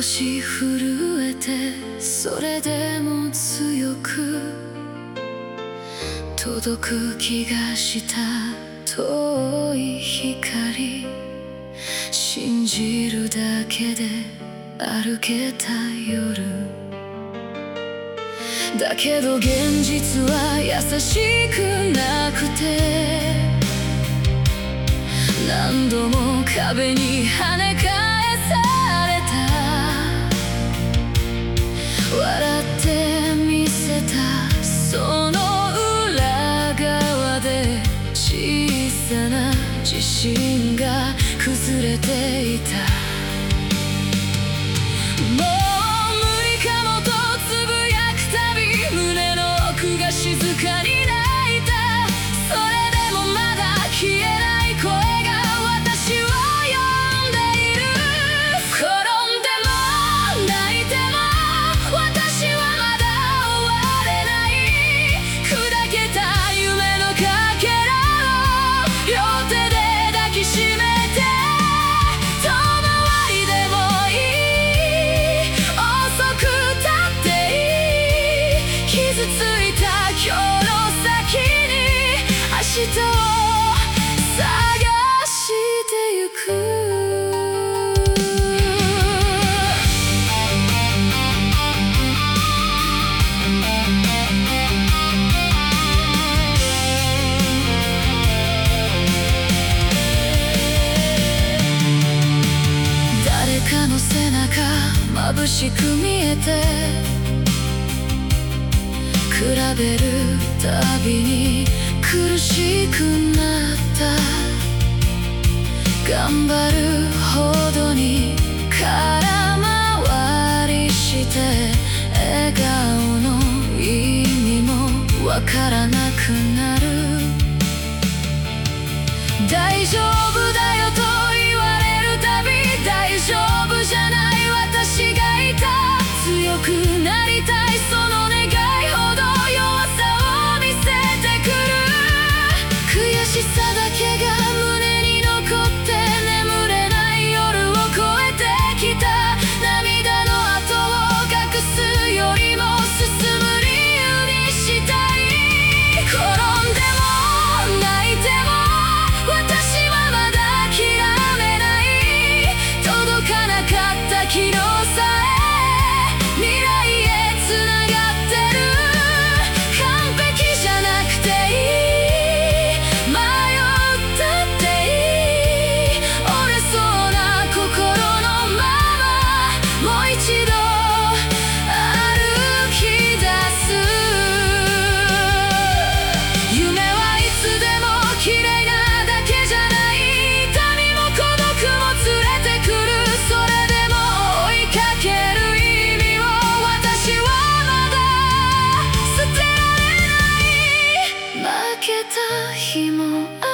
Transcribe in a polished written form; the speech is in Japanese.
少し震えてそれでも強く届く気がした遠い光信じるだけで歩けた夜だけど現実は優しくなくて何度も壁に跳ね返された笑ってみせたその裏側で小さな自信が崩れていたもう無理かもとつぶやくたび胸の奥が静かに泣いたそれでもまだ消えない声が私を呼んでいる転んでも泣いても私はまだ終われない砕けた夢のかけらを両手で抱きしめて遠回りでもいい遅くたっていい傷ついた今日の先に明日を探してゆく誰かの背中眩しく見えて比べるたびに苦しくなった頑張るほどに空回りして笑顔の意味もわからなくなる大丈夫だよと言われるたび大丈夫じゃない私がいた強くなりたいその願いほど弱さを見せてくる悔しさだけが胸に残って眠れない夜を越えてきた涙の跡を隠すよりも進む理由にしたい転んでも泣いても私はまだ諦めない届かなかった昨日さえ未来へつながってる完璧じゃなくていい迷ったっていい折れそうな心のままもう一度歩き出す夢はいつでも綺麗なだけじゃない痛みも孤独も連れてくるそれでも追いかける意味を私はまだ捨てられない負けた日もあ